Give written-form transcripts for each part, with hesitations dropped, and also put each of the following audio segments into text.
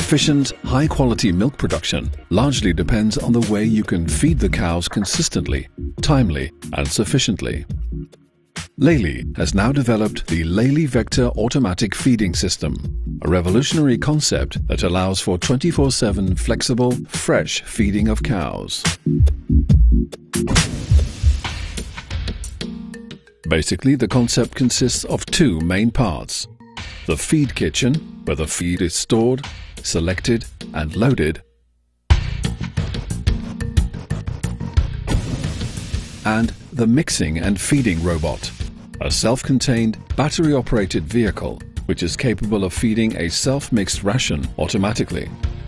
Efficient, high-quality milk production largely depends on the way you can feed the cows consistently, timely, and sufficiently. Lely has now developed the Lely Vector Automatic Feeding System, a revolutionary concept that allows for 24/7 flexible, fresh feeding of cows. Basically, the concept consists of two main parts: the feed kitchen, where the feed is stored, selected, and loaded, and the mixing and feeding robot, a self-contained, battery-operated vehicle which is capable of feeding a self-mixed ration automatically.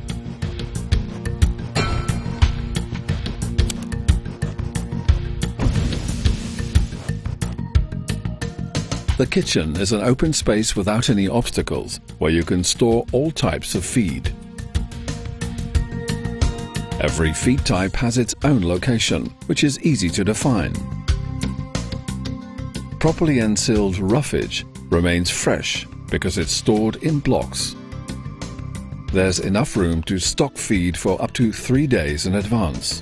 The kitchen is an open space without any obstacles, where you can store all types of feed. Every feed type has its own location, which is easy to define. Properly ensealed roughage remains fresh because it's stored in blocks. There's enough room to stock feed for up to 3 days in advance.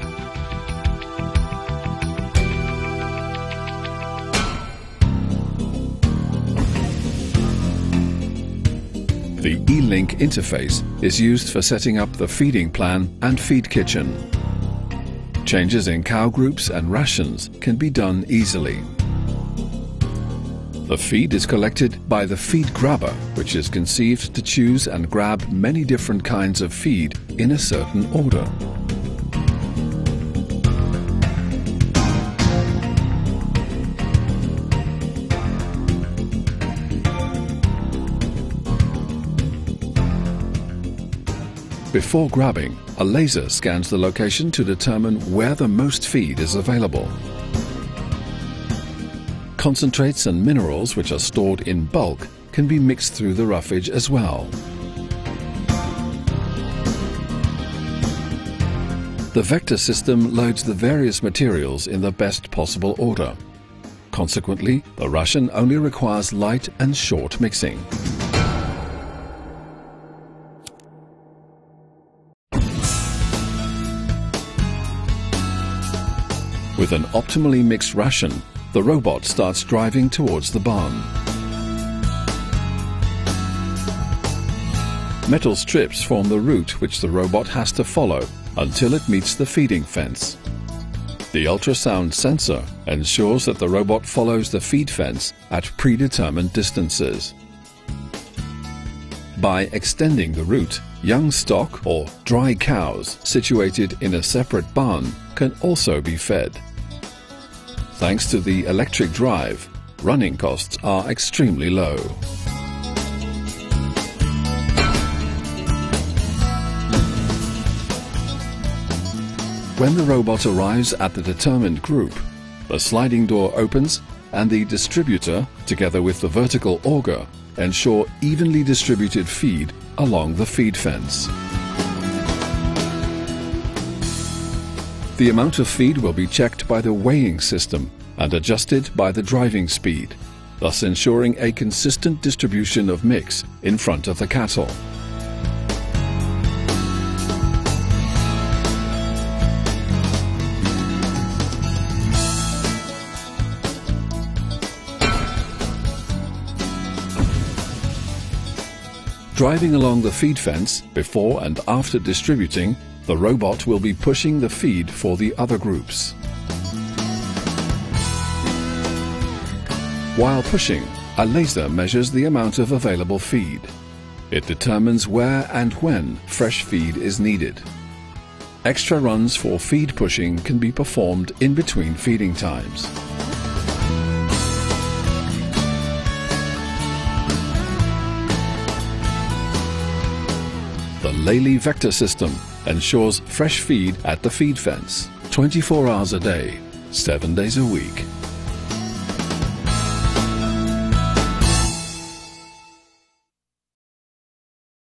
The E-Link interface is used for setting up the feeding plan and feed kitchen. Changes in cow groups and rations can be done easily. The feed is collected by the feed grabber, which is conceived to choose and grab many different kinds of feed in a certain order. Before grabbing, a laser scans the location to determine where the most feed is available. Concentrates and minerals which are stored in bulk can be mixed through the roughage as well. The Vector system loads the various materials in the best possible order. Consequently, the ration only requires light and short mixing. With an optimally mixed ration, the robot starts driving towards the barn. Metal strips form the route which the robot has to follow until it meets the feeding fence. The ultrasound sensor ensures that the robot follows the feed fence at predetermined distances. By extending the route, young stock or dry cows situated in a separate barn can also be fed. Thanks to the electric drive, running costs are extremely low. When the robot arrives at the determined group, the sliding door opens and the distributor, together with the vertical auger, ensure evenly distributed feed along the feed fence. The amount of feed will be checked by the weighing system and adjusted by the driving speed, thus ensuring a consistent distribution of mix in front of the cattle. Driving along the feed fence before and after distributing, the robot will be pushing the feed for the other groups. While pushing, a laser measures the amount of available feed. It determines where and when fresh feed is needed. Extra runs for feed pushing can be performed in between feeding times. The Lely Vector system ensures fresh feed at the feed fence, 24 hours a day, 7 days a week.